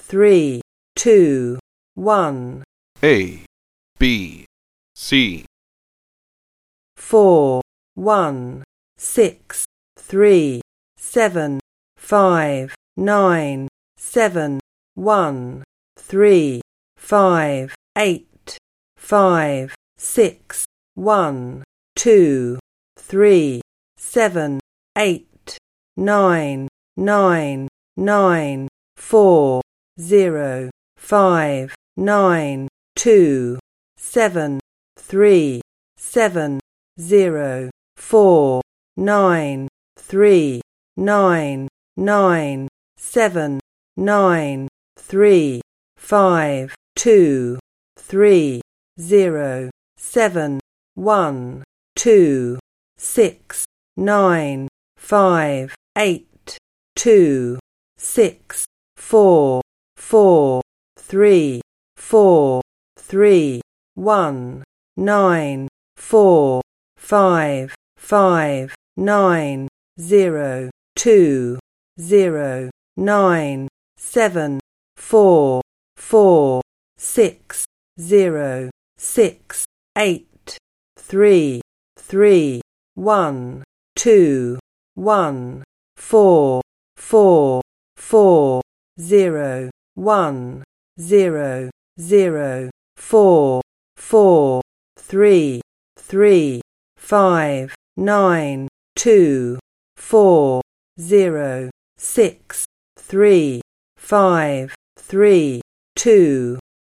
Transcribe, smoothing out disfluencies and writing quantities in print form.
3, 2, 1. A, B, C. 4, 1, 6, 3, 7, 5, 9, 7, 1, 3, 5, 8, 5, 6, 1, 2, 3, 7, 8, 9, 9, 9, 4, 0, 5, 9, 2, 7, 3, 7, 0, 4, 9, 3, 9, 9, 7, 9, 3, 5, 2, 3, 0, 7, 1, 2, 6, 9, 5, 8, 2, 6, 4, 4, 3, 4, 3, 1, 9, 4, 5, 5, 9, 0, 2, 0, 9, 7, 4, 4, 6, 0, 6, 8, 3, 3, 1, 2, 1, 4, 4, 4, 0, 1, 0, 0, 4, 4, 3, 3, 5, 9, 2, 4, 0, 6, 3, 5, 3, 2.